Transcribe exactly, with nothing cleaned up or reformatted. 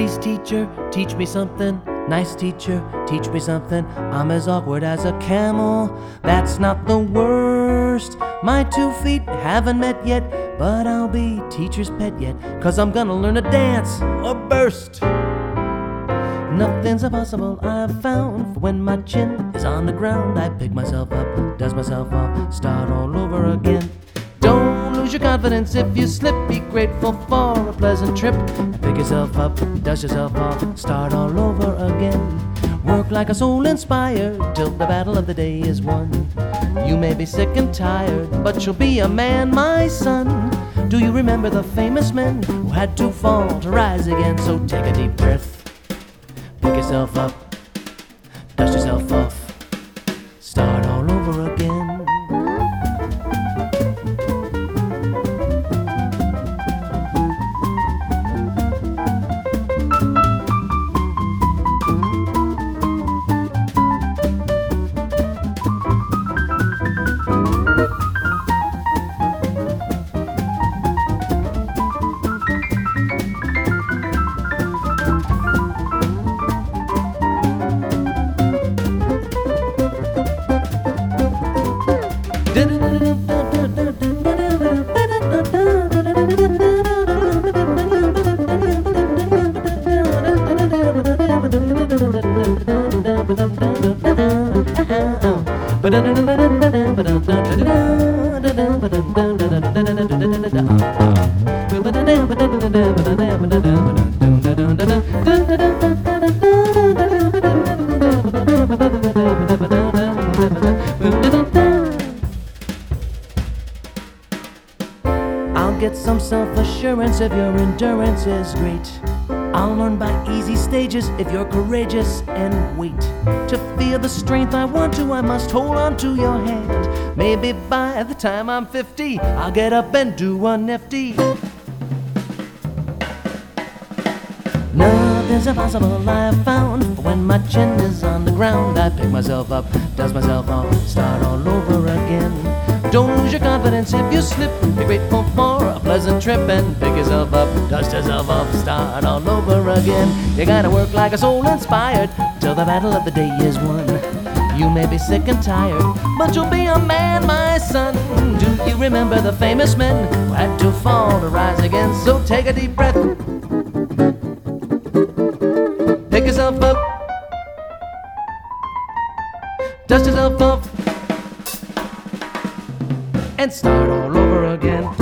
Please, teacher, teach me something. Nice teacher, teach me something. I'm as awkward as a camel. That's not the worst. My two feet haven't met yet, but I'll be teacher's pet yet, 'cause I'm gonna learn to dance or burst. Nothing's impossible, I've found. For when my chin is on the ground, I pick myself up, dust myself off, start all over again. Don't lose your confidence if you slip. Be grateful for a pleasant trip. Pick yourself up, dust yourself off, start all over again. Work like a soul inspired till the battle of the day is won. You may be sick and tired, but you'll be a man, my son. Do you remember the famous men who had to fall to rise again? So take a deep breath, pick yourself up, dust yourself off, start all over again. I'll get some self-assurance if your endurance is great. I'll learn by easy stages if you're courageous and wait. To feel the strength I want to, I must hold on to your hand. Maybe by the time I'm fifty, I'll get up and do a nifty. Nothing's impossible, I've found. For when my chin is on the ground, I pick myself up, dust myself off, start all over again. Don't lose your confidence if you slip. Be grateful for a pleasant trip and pick yourself up, dust yourself off, start all over again. You gotta work like a soul inspired till the battle of the day is won. You may be sick and tired, but you'll be a man, my son. Do you remember the famous men who had to fall to rise again? So take a deep breath, pick yourself up, dust yourself off, and start all over again.